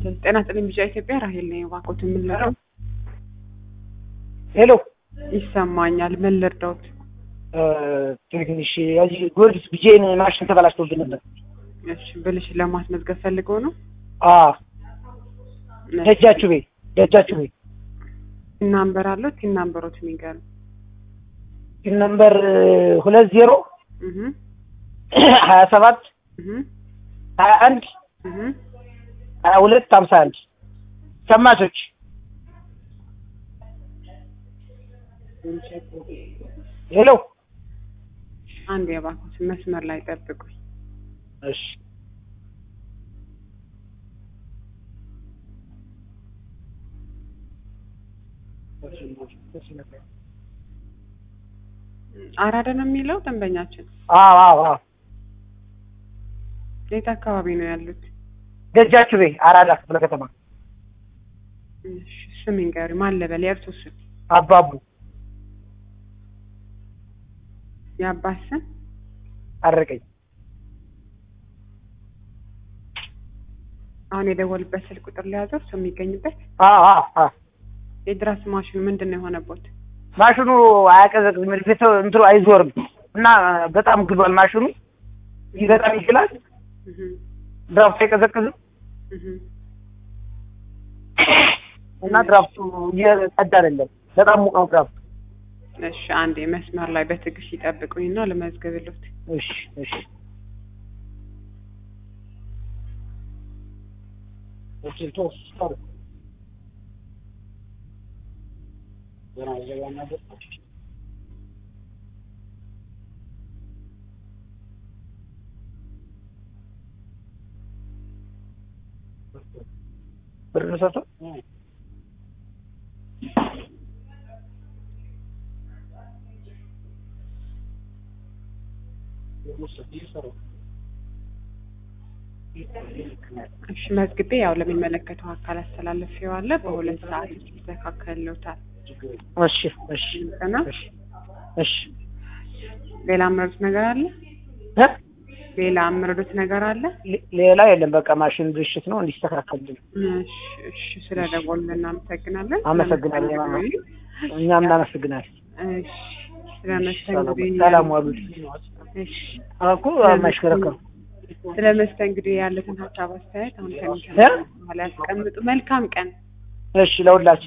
ጤና ይስጥልኝ ቢጫ ኢትዮጵያ ራሄል ነኝ ባኮት ምን ልርዳው ሄሎ ይሰማኛል ምን ልርዳው ትንሽ ያጂ ጎርዲስ ቢጄን ማሽን ተበላሽቶብኝ ነበር እሺ ብልሽ ለማስመዝገብ ፈልገው ነው ደጃችሁ ቤት ናምበር አለው ቲን ናምበሮት ንገር ቲን ናምበር 20 27 21 2251 ሸማቾች ሄሎ አንድ የባኮት መስመር ላይ ጠብቁኝ እሺ አራዳ ነው የሚለው ደንበኛችን አዎ የት አካባቢ ነው ያሉት ደጃችሁ ቤት አራዳ ክፍለ ከተማ እሺ ስም ይንገሪ ማን ለበል የእርሱ ስም አባቡ ያባሰን አረቀኝ አሁን የደወልበት ስልክ ቁጥር ሊያዘው ሰው የሚገኝበት የድራስ ማሽኑ ምንድነው የሆነበት ማሽኑ አያቀዘቅዝም ልፈተው እንትሩ አይዞርም እና በጣም ግሏል ማሽኑ ይገጣም ይችላል ድራፍቱ አይቀዘቅዝም እና ድራፍቱ እየጸዳ አይደለም በጣም ሙቅ ነው ድራፍቱ እሺ አንዴ መስመር ላይ በትግሽ ይጠብቁኝና ለመዝገብልዎት እሺ ቶስ ታሩ ብርሰቶ እሺ መዝግቤ ያው ለሚመለከተው አካል አስተላልፌዋለሁ በሁለት ሰዓት ይስተካከልልዎታል እሺ ሌላ ምርት ነገር አለ ሌላ ምርት ነገር አለ ሌላ የለም በቃ ማሽን ብልሽት ነው እንዲስተካከልልን እሺ ስለደወልን እናመሰግናለን እኛም እናመሰግናለን እሺ ስለመስተንግዶ ሰላም ዋሉ እሺ አኩ ማሽከረከሩ ስለመስተንግዶ ያለትን ሀሳብ አስተያየት አሁን ከሚሰማው ያስቀምጡ መልካም ቀን እሺ ለሁላችን